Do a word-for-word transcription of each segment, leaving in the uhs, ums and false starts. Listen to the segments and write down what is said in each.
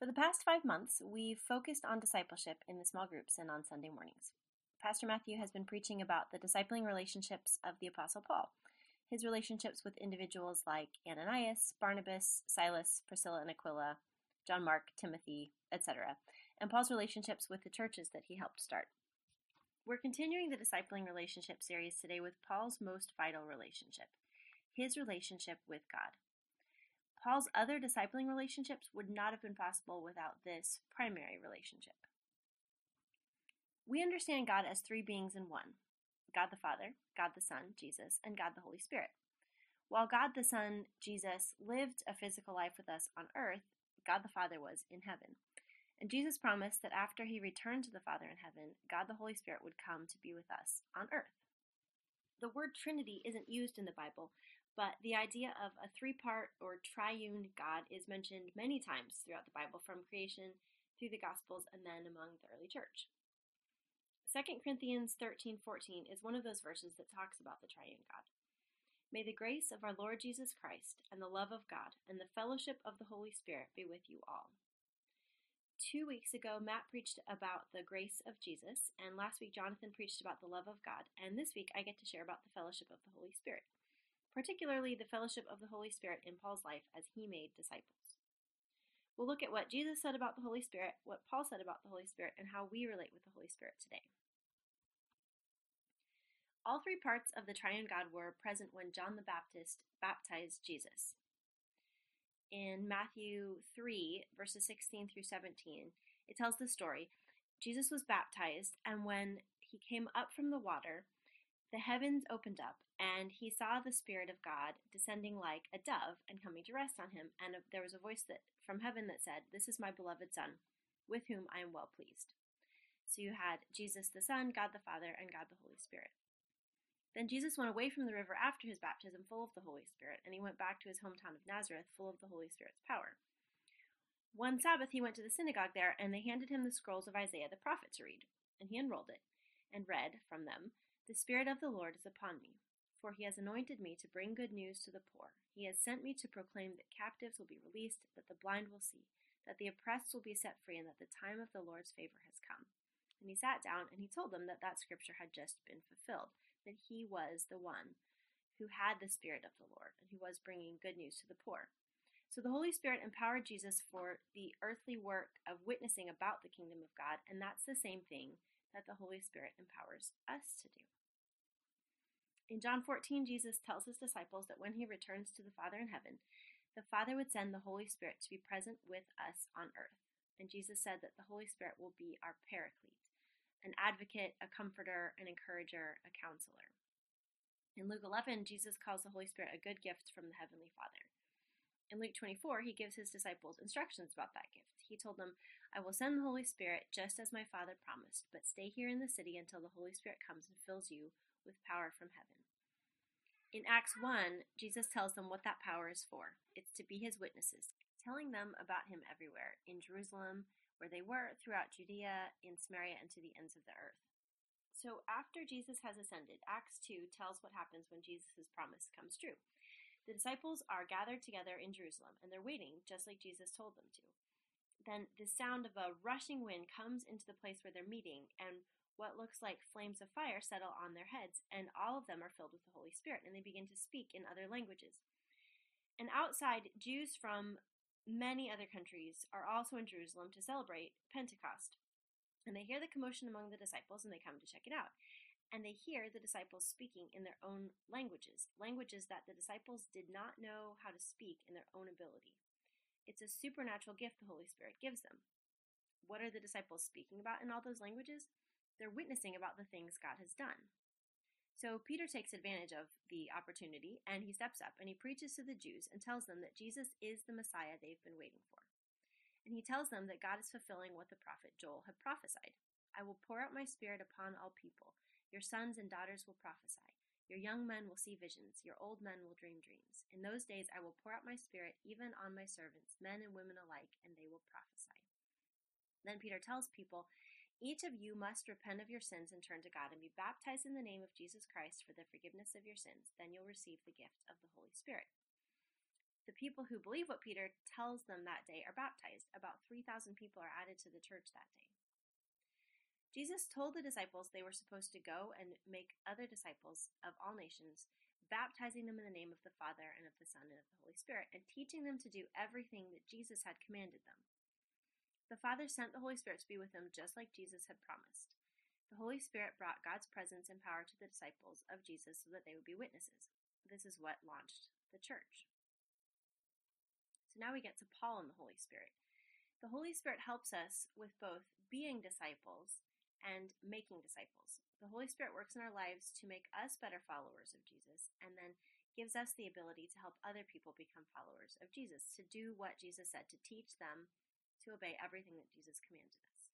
For the past five months, we've focused on discipleship in the small groups and on Sunday mornings. Pastor Matthew has been preaching about the discipling relationships of the Apostle Paul, his relationships with individuals like Ananias, Barnabas, Silas, Priscilla and Aquila, John Mark, Timothy, et cetera, and Paul's relationships with the churches that he helped start. We're continuing the discipling relationship series today with Paul's most vital relationship, his relationship with God. Paul's other discipling relationships would not have been possible without this primary relationship. We understand God as three beings in one: God the Father, God the Son, Jesus, and God the Holy Spirit. While God the Son, Jesus, lived a physical life with us on earth, God the Father was in heaven. And Jesus promised that after he returned to the Father in heaven, God the Holy Spirit would come to be with us on earth. The word Trinity isn't used in the Bible, but the idea of a three-part or triune God is mentioned many times throughout the Bible, from creation through the Gospels and then among the early church. Second Corinthians thirteen fourteen is one of those verses that talks about the triune God. May the grace of our Lord Jesus Christ and the love of God and the fellowship of the Holy Spirit be with you all. Two weeks ago, Matt preached about the grace of Jesus, and last week Jonathan preached about the love of God, and this week I get to share about the fellowship of the Holy Spirit, particularly the fellowship of the Holy Spirit in Paul's life as he made disciples. We'll look at what Jesus said about the Holy Spirit, what Paul said about the Holy Spirit, and how we relate with the Holy Spirit today. All three parts of the triune God were present when John the Baptist baptized Jesus. In Matthew three, verses sixteen through seventeen, it tells the story. Jesus was baptized, and when he came up from the water, the heavens opened up, and he saw the Spirit of God descending like a dove and coming to rest on him. And there was a voice that from heaven that said, "This is my beloved Son, with whom I am well pleased." So you had Jesus the Son, God the Father, and God the Holy Spirit. Then Jesus went away from the river after his baptism full of the Holy Spirit, and he went back to his hometown of Nazareth full of the Holy Spirit's power. One Sabbath he went to the synagogue there, and they handed him the scrolls of Isaiah the prophet to read. And he unrolled it, and read from them, "The Spirit of the Lord is upon me, for he has anointed me to bring good news to the poor. He has sent me to proclaim that captives will be released, that the blind will see, that the oppressed will be set free, and that the time of the Lord's favor has come." And he sat down, and he told them that that scripture had just been fulfilled, that he was the one who had the Spirit of the Lord, and who was bringing good news to the poor. So the Holy Spirit empowered Jesus for the earthly work of witnessing about the kingdom of God, and that's the same thing that the Holy Spirit empowers us to do. In John fourteen, Jesus tells his disciples that when he returns to the Father in heaven, the Father would send the Holy Spirit to be present with us on earth. And Jesus said that the Holy Spirit will be our paraclete, an advocate, a comforter, an encourager, a counselor. In Luke eleven, Jesus calls the Holy Spirit a good gift from the Heavenly Father. In Luke twenty-four, he gives his disciples instructions about that gift. He told them, "I will send the Holy Spirit just as my Father promised, but stay here in the city until the Holy Spirit comes and fills you with power from heaven." In Acts one, Jesus tells them what that power is for. It's to be his witnesses, telling them about him everywhere, in Jerusalem, where they were, throughout Judea, in Samaria, and to the ends of the earth. So after Jesus has ascended, Acts two tells what happens when Jesus' promise comes true. The disciples are gathered together in Jerusalem, and they're waiting, just like Jesus told them to. Then the sound of a rushing wind comes into the place where they're meeting, and what looks like flames of fire settle on their heads, and all of them are filled with the Holy Spirit, and they begin to speak in other languages. And outside, Jews from many other countries are also in Jerusalem to celebrate Pentecost. And they hear the commotion among the disciples, and they come to check it out. And they hear the disciples speaking in their own languages, languages that the disciples did not know how to speak in their own ability. It's a supernatural gift the Holy Spirit gives them. What are the disciples speaking about in all those languages? They're witnessing about the things God has done. So Peter takes advantage of the opportunity, and he steps up and he preaches to the Jews and tells them that Jesus is the Messiah they've been waiting for. And he tells them that God is fulfilling what the prophet Joel had prophesied. "I will pour out my Spirit upon all people. Your sons and daughters will prophesy. Your young men will see visions. Your old men will dream dreams. In those days I will pour out my Spirit even on my servants, men and women alike, and they will prophesy." Then Peter tells people, "Each of you must repent of your sins and turn to God and be baptized in the name of Jesus Christ for the forgiveness of your sins. Then you'll receive the gift of the Holy Spirit." The people who believe what Peter tells them that day are baptized. About three thousand people are added to the church that day. Jesus told the disciples they were supposed to go and make other disciples of all nations, baptizing them in the name of the Father and of the Son and of the Holy Spirit, and teaching them to do everything that Jesus had commanded them. The Father sent the Holy Spirit to be with them just like Jesus had promised. The Holy Spirit brought God's presence and power to the disciples of Jesus so that they would be witnesses. This is what launched the church. So now we get to Paul and the Holy Spirit. The Holy Spirit helps us with both being disciples and making disciples. The Holy Spirit works in our lives to make us better followers of Jesus, and then gives us the ability to help other people become followers of Jesus, to do what Jesus said, to teach them to obey everything that Jesus commanded us.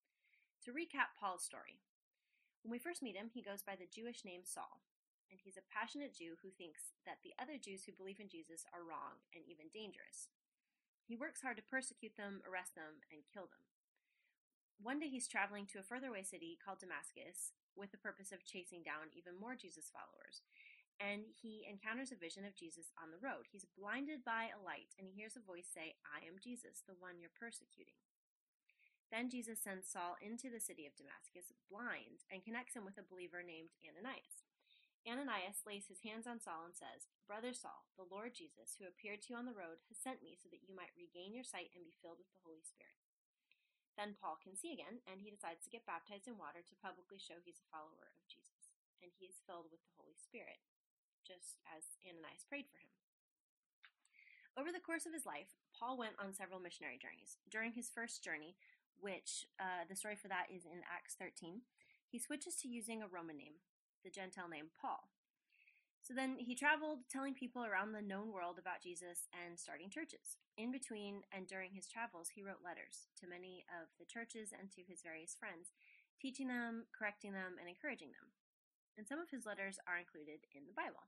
To recap Paul's story, when we first meet him, he goes by the Jewish name Saul, and he's a passionate Jew who thinks that the other Jews who believe in Jesus are wrong and even dangerous. He works hard to persecute them, arrest them, and kill them. One day he's traveling to a further away city called Damascus with the purpose of chasing down even more Jesus followers. And he encounters a vision of Jesus on the road. He's blinded by a light, and he hears a voice say, "I am Jesus, the one you're persecuting." Then Jesus sends Saul into the city of Damascus, blind, and connects him with a believer named Ananias. Ananias lays his hands on Saul and says, "Brother Saul, the Lord Jesus, who appeared to you on the road, has sent me so that you might regain your sight and be filled with the Holy Spirit." Then Paul can see again, and he decides to get baptized in water to publicly show he's a follower of Jesus. And he is filled with the Holy Spirit, just as Ananias prayed for him. Over the course of his life, Paul went on several missionary journeys. During his first journey, which uh, the story for that is in Acts thirteen, he switches to using a Roman name, the Gentile name Paul. So then he traveled telling people around the known world about Jesus and starting churches. In between and during his travels, he wrote letters to many of the churches and to his various friends, teaching them, correcting them, and encouraging them. And some of his letters are included in the Bible.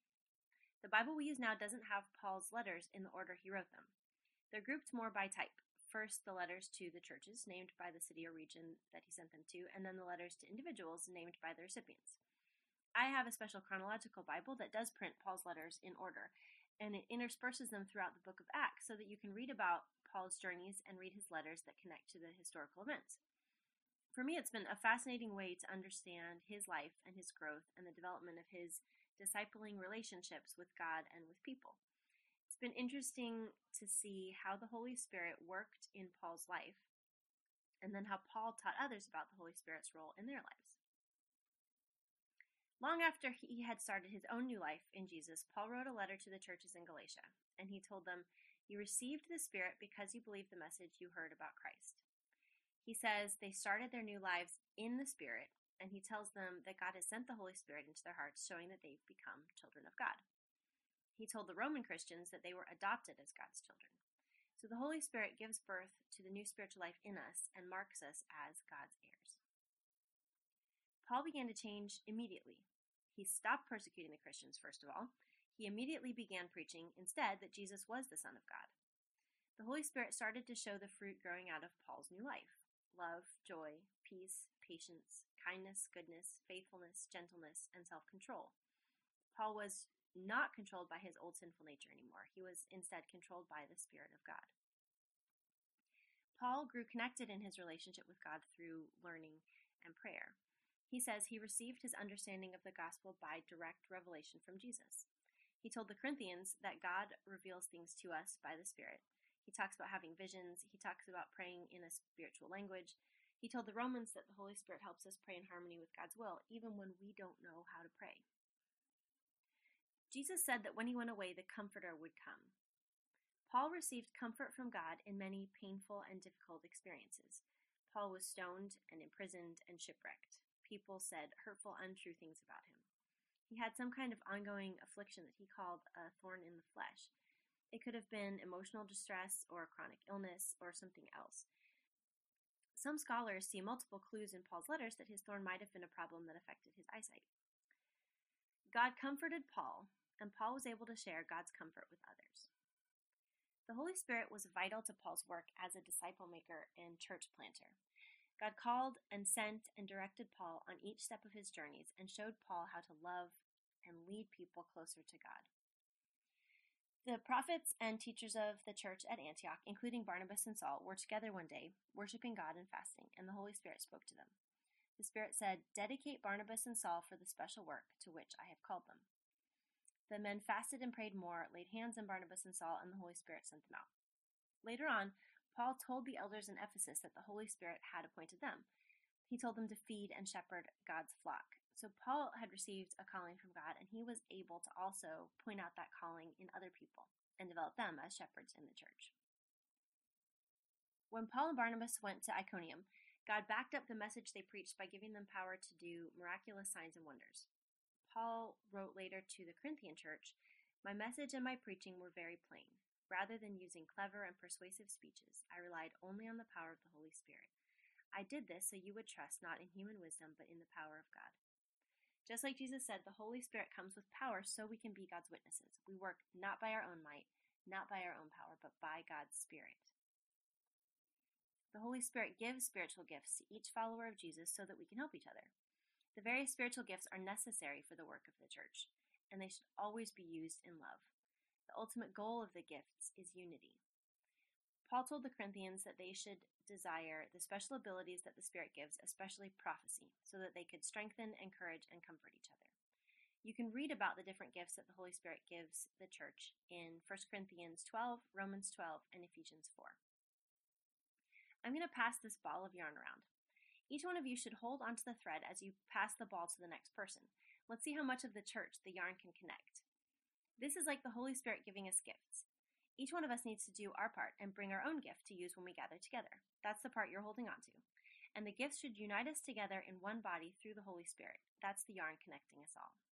The Bible we use now doesn't have Paul's letters in the order he wrote them. They're grouped more by type. First, the letters to the churches, named by the city or region that he sent them to, and then the letters to individuals, named by the recipients. I have a special chronological Bible that does print Paul's letters in order, and it intersperses them throughout the book of Acts so that you can read about Paul's journeys and read his letters that connect to the historical events. For me, it's been a fascinating way to understand his life and his growth and the development of his discipling relationships with God and with people. It's been interesting to see how the Holy Spirit worked in Paul's life, and then how Paul taught others about the Holy Spirit's role in their lives. Long after he had started his own new life in Jesus, Paul wrote a letter to the churches in Galatia, and he told them, "You received the Spirit because you believed the message you heard about Christ." He says they started their new lives in the Spirit, and he tells them that God has sent the Holy Spirit into their hearts, showing that they've become children of God. He told the Roman Christians that they were adopted as God's children. So the Holy Spirit gives birth to the new spiritual life in us and marks us as God's heirs. Paul began to change immediately. He stopped persecuting the Christians, first of all. He immediately began preaching instead that Jesus was the Son of God. The Holy Spirit started to show the fruit growing out of Paul's new life: love, joy, peace, patience, kindness, goodness, faithfulness, gentleness, and self-control. Paul was not controlled by his old sinful nature anymore. He was instead controlled by the Spirit of God. Paul grew connected in his relationship with God through learning and prayer. He says he received his understanding of the gospel by direct revelation from Jesus. He told the Corinthians that God reveals things to us by the Spirit. He talks about having visions. He talks about praying in a spiritual language. He told the Romans that the Holy Spirit helps us pray in harmony with God's will, even when we don't know how to pray. Jesus said that when he went away, the Comforter would come. Paul received comfort from God in many painful and difficult experiences. Paul was stoned and imprisoned and shipwrecked. People said hurtful, untrue things about him. He had some kind of ongoing affliction that he called a thorn in the flesh. It could have been emotional distress or a chronic illness or something else. Some scholars see multiple clues in Paul's letters that his thorn might have been a problem that affected his eyesight. God comforted Paul, and Paul was able to share God's comfort with others. The Holy Spirit was vital to Paul's work as a disciple maker and church planter. God called and sent and directed Paul on each step of his journeys and showed Paul how to love and lead people closer to God. The prophets and teachers of the church at Antioch, including Barnabas and Saul, were together one day, worshiping God and fasting, and the Holy Spirit spoke to them. The Spirit said, "Dedicate Barnabas and Saul for the special work to which I have called them." The men fasted and prayed more, laid hands on Barnabas and Saul, and the Holy Spirit sent them out. Later on, Paul told the elders in Ephesus that the Holy Spirit had appointed them. He told them to feed and shepherd God's flock. So Paul had received a calling from God, and he was able to also point out that calling in other people and develop them as shepherds in the church. When Paul and Barnabas went to Iconium, God backed up the message they preached by giving them power to do miraculous signs and wonders. Paul wrote later to the Corinthian church, "My message and my preaching were very plain. Rather than using clever and persuasive speeches, I relied only on the power of the Holy Spirit. I did this so you would trust not in human wisdom, but in the power of God." Just like Jesus said, the Holy Spirit comes with power so we can be God's witnesses. We work not by our own might, not by our own power, but by God's Spirit. The Holy Spirit gives spiritual gifts to each follower of Jesus so that we can help each other. The various spiritual gifts are necessary for the work of the church, and they should always be used in love. The ultimate goal of the gifts is unity. Paul told the Corinthians that they should desire the special abilities that the Spirit gives, especially prophecy, so that they could strengthen, encourage, and comfort each other. You can read about the different gifts that the Holy Spirit gives the church in First Corinthians twelve, Romans twelve, and Ephesians four. I'm going to pass this ball of yarn around. Each one of you should hold onto the thread as you pass the ball to the next person. Let's see how much of the church the yarn can connect. This is like the Holy Spirit giving us gifts. Each one of us needs to do our part and bring our own gift to use when we gather together. That's the part you're holding on to. And the gifts should unite us together in one body through the Holy Spirit. That's the yarn connecting us all.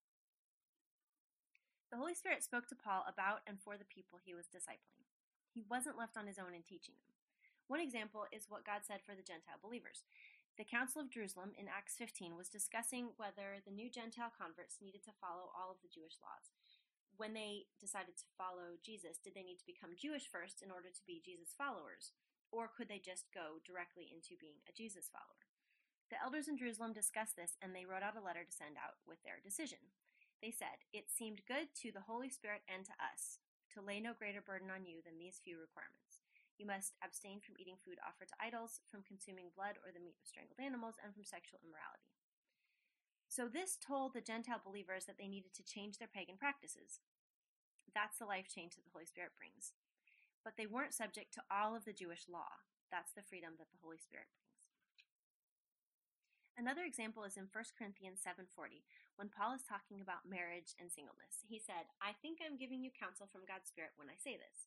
The Holy Spirit spoke to Paul about and for the people he was discipling. He wasn't left on his own in teaching them. One example is what God said for the Gentile believers. The Council of Jerusalem in Acts fifteen was discussing whether the new Gentile converts needed to follow all of the Jewish laws. When they decided to follow Jesus, did they need to become Jewish first in order to be Jesus followers? Or could they just go directly into being a Jesus follower? The elders in Jerusalem discussed this, and they wrote out a letter to send out with their decision. They said, "It seemed good to the Holy Spirit and to us to lay no greater burden on you than these few requirements. You must abstain from eating food offered to idols, from consuming blood or the meat of strangled animals, and from sexual immorality." So this told the Gentile believers that they needed to change their pagan practices. That's the life change that the Holy Spirit brings. But they weren't subject to all of the Jewish law. That's the freedom that the Holy Spirit brings. Another example is in First Corinthians seven forty, when Paul is talking about marriage and singleness. He said, "I think I'm giving you counsel from God's Spirit when I say this."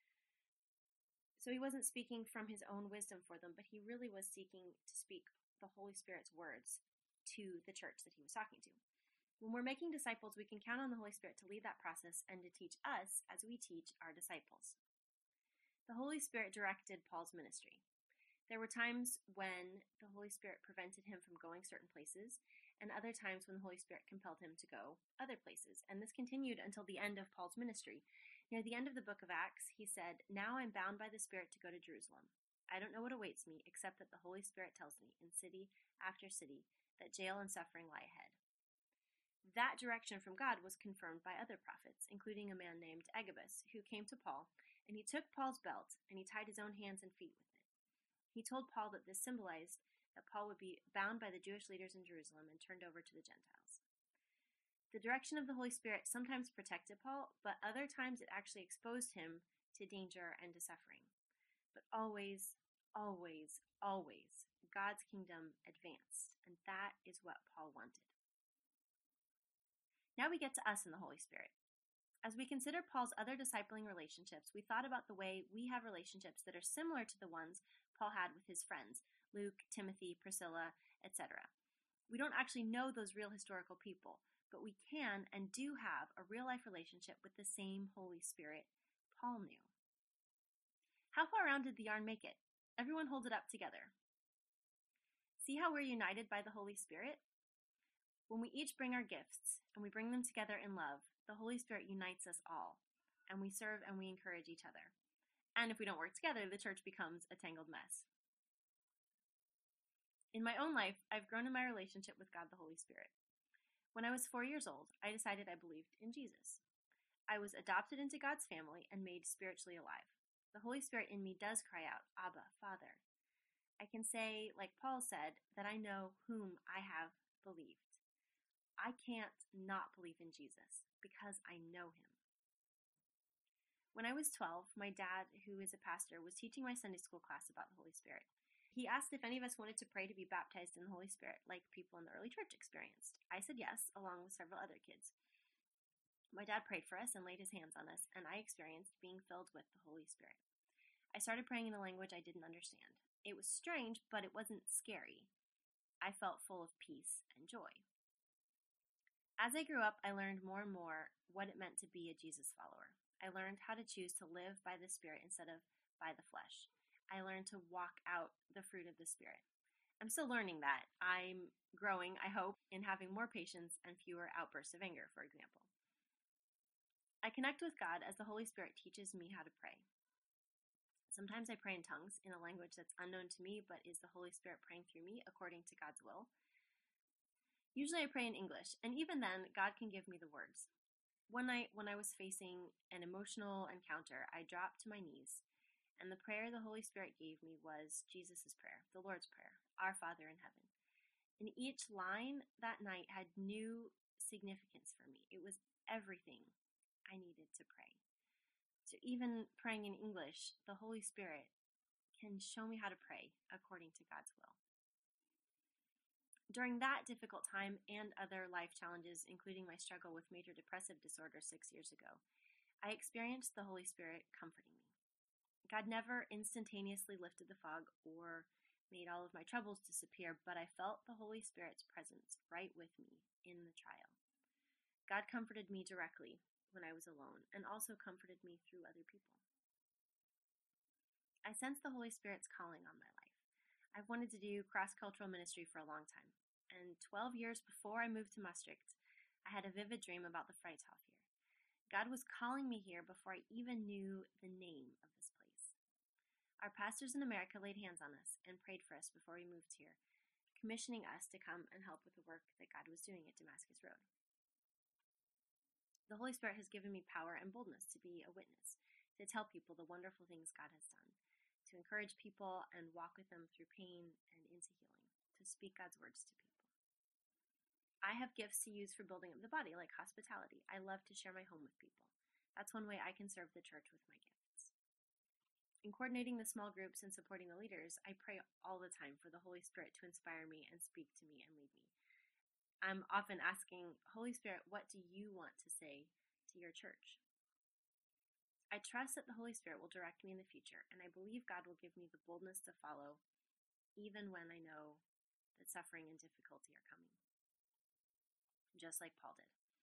So he wasn't speaking from his own wisdom for them, but he really was seeking to speak the Holy Spirit's words to the church that he was talking to. When we're making disciples, we can count on the Holy Spirit to lead that process and to teach us as we teach our disciples. The Holy Spirit directed Paul's ministry. There were times when the Holy Spirit prevented him from going certain places, and other times when the Holy Spirit compelled him to go other places. And this continued until the end of Paul's ministry. Near the end of the book of Acts, he said, "Now I'm bound by the Spirit to go to Jerusalem. I don't know what awaits me, except that the Holy Spirit tells me in city after city that jail and suffering lie ahead." That direction from God was confirmed by other prophets, including a man named Agabus, who came to Paul, and he took Paul's belt, and he tied his own hands and feet with it. He told Paul that this symbolized that Paul would be bound by the Jewish leaders in Jerusalem and turned over to the Gentiles. The direction of the Holy Spirit sometimes protected Paul, but other times it actually exposed him to danger and to suffering. But always, always, always, God's kingdom advanced, and that is what Paul wanted. Now we get to us in the Holy Spirit. As we consider Paul's other discipling relationships, we thought about the way we have relationships that are similar to the ones Paul had with his friends, Luke, Timothy, Priscilla, et cetera. We don't actually know those real historical people, but we can and do have a real-life relationship with the same Holy Spirit Paul knew. How far around did the yarn make it? Everyone hold it up together. See how we're united by the Holy Spirit? When we each bring our gifts and we bring them together in love, the Holy Spirit unites us all, and we serve and we encourage each other. And if we don't work together, the church becomes a tangled mess. In my own life, I've grown in my relationship with God the Holy Spirit. When I was four years old, I decided I believed in Jesus. I was adopted into God's family and made spiritually alive. The Holy Spirit in me does cry out, Abba, Father. I can say, like Paul said, that I know whom I have believed. I can't not believe in Jesus because I know him. When I was twelve, my dad, who is a pastor, was teaching my Sunday school class about the Holy Spirit. He asked if any of us wanted to pray to be baptized in the Holy Spirit, like people in the early church experienced. I said yes, along with several other kids. My dad prayed for us and laid his hands on us, and I experienced being filled with the Holy Spirit. I started praying in a language I didn't understand. It was strange, but it wasn't scary. I felt full of peace and joy. As I grew up, I learned more and more what it meant to be a Jesus follower. I learned how to choose to live by the Spirit instead of by the flesh. I learned to walk out the fruit of the Spirit. I'm still learning that. I'm growing, I hope, in having more patience and fewer outbursts of anger, for example. I connect with God as the Holy Spirit teaches me how to pray. Sometimes I pray in tongues in a language that's unknown to me, but is the Holy Spirit praying through me according to God's will. Usually I pray in English, and even then, God can give me the words. One night, when I was facing an emotional encounter, I dropped to my knees, and the prayer the Holy Spirit gave me was Jesus' prayer, the Lord's Prayer, Our Father in heaven. And each line that night had new significance for me. It was everything I needed to pray. So even praying in English, the Holy Spirit can show me how to pray according to God's will. During that difficult time and other life challenges, including my struggle with major depressive disorder six years ago, I experienced the Holy Spirit comforting me. God never instantaneously lifted the fog or made all of my troubles disappear, but I felt the Holy Spirit's presence right with me in the trial. God comforted me directly when I was alone and also comforted me through other people. I sensed the Holy Spirit's calling on my life. I've wanted to do cross-cultural ministry for a long time, and twelve years before I moved to Maastricht, I had a vivid dream about the Freithof here. God was calling me here before I even knew the name of this place. Our pastors in America laid hands on us and prayed for us before we moved here, commissioning us to come and help with the work that God was doing at Damascus Road. The Holy Spirit has given me power and boldness to be a witness, to tell people the wonderful things God has done, to encourage people and walk with them through pain and into healing, to speak God's words to people. I have gifts to use for building up the body, like hospitality. I love to share my home with people. That's one way I can serve the church with my gifts. In coordinating the small groups and supporting the leaders, I pray all the time for the Holy Spirit to inspire me and speak to me and lead me. I'm often asking, Holy Spirit, what do you want to say to your church? I trust that the Holy Spirit will direct me in the future, and I believe God will give me the boldness to follow, even when I know that suffering and difficulty are coming, just like Paul did.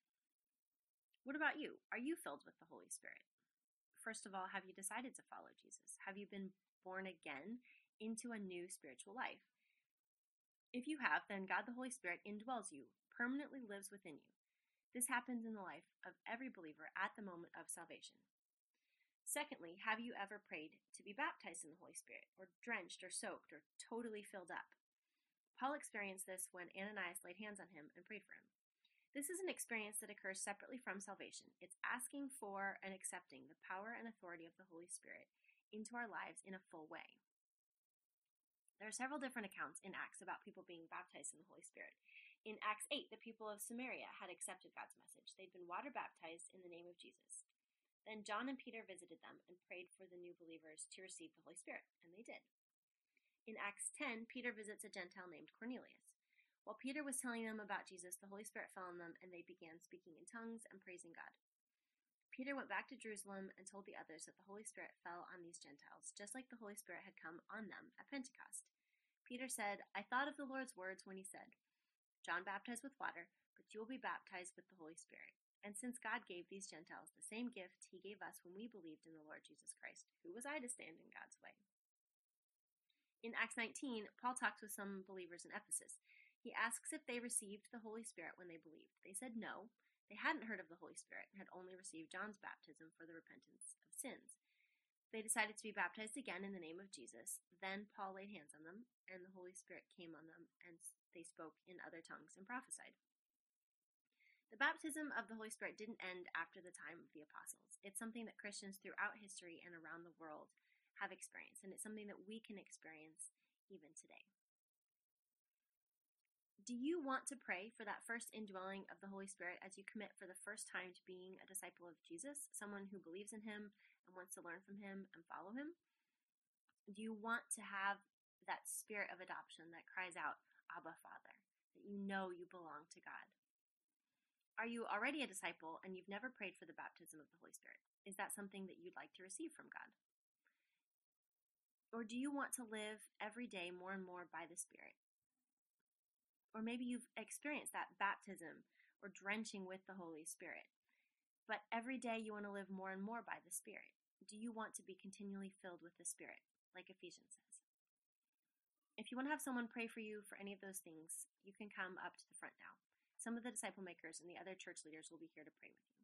What about you? Are you filled with the Holy Spirit? First of all, have you decided to follow Jesus? Have you been born again into a new spiritual life? If you have, then God the Holy Spirit indwells you, permanently lives within you. This happens in the life of every believer at the moment of salvation. Secondly, have you ever prayed to be baptized in the Holy Spirit, or drenched or soaked or totally filled up? Paul experienced this when Ananias laid hands on him and prayed for him. This is an experience that occurs separately from salvation. It's asking for and accepting the power and authority of the Holy Spirit into our lives in a full way. There are several different accounts in Acts about people being baptized in the Holy Spirit. In Acts eight, the people of Samaria had accepted God's message. They'd been water baptized in the name of Jesus. Then John and Peter visited them and prayed for the new believers to receive the Holy Spirit, and they did. In Acts ten, Peter visits a Gentile named Cornelius. While Peter was telling them about Jesus, the Holy Spirit fell on them, and they began speaking in tongues and praising God. Peter went back to Jerusalem and told the others that the Holy Spirit fell on these Gentiles, just like the Holy Spirit had come on them at Pentecost. Peter said, I thought of the Lord's words when he said, John baptized with water, but you will be baptized with the Holy Spirit. And since God gave these Gentiles the same gift he gave us when we believed in the Lord Jesus Christ, who was I to stand in God's way? In Acts nineteen, Paul talks with some believers in Ephesus. He asks if they received the Holy Spirit when they believed. They said no. They hadn't heard of the Holy Spirit and had only received John's baptism for the repentance of sins. They decided to be baptized again in the name of Jesus. Then Paul laid hands on them, and the Holy Spirit came on them, and they spoke in other tongues and prophesied. The baptism of the Holy Spirit didn't end after the time of the apostles. It's something that Christians throughout history and around the world have experienced, and it's something that we can experience even today. Do you want to pray for that first indwelling of the Holy Spirit as you commit for the first time to being a disciple of Jesus, someone who believes in him and wants to learn from him and follow him? Do you want to have that spirit of adoption that cries out, Abba, Father, that you know you belong to God? Are you already a disciple and you've never prayed for the baptism of the Holy Spirit? Is that something that you'd like to receive from God? Or do you want to live every day more and more by the Spirit? Or maybe you've experienced that baptism or drenching with the Holy Spirit, but every day you want to live more and more by the Spirit. Do you want to be continually filled with the Spirit, like Ephesians says? If you want to have someone pray for you for any of those things, you can come up to the front now. Some of the disciple makers and the other church leaders will be here to pray with you.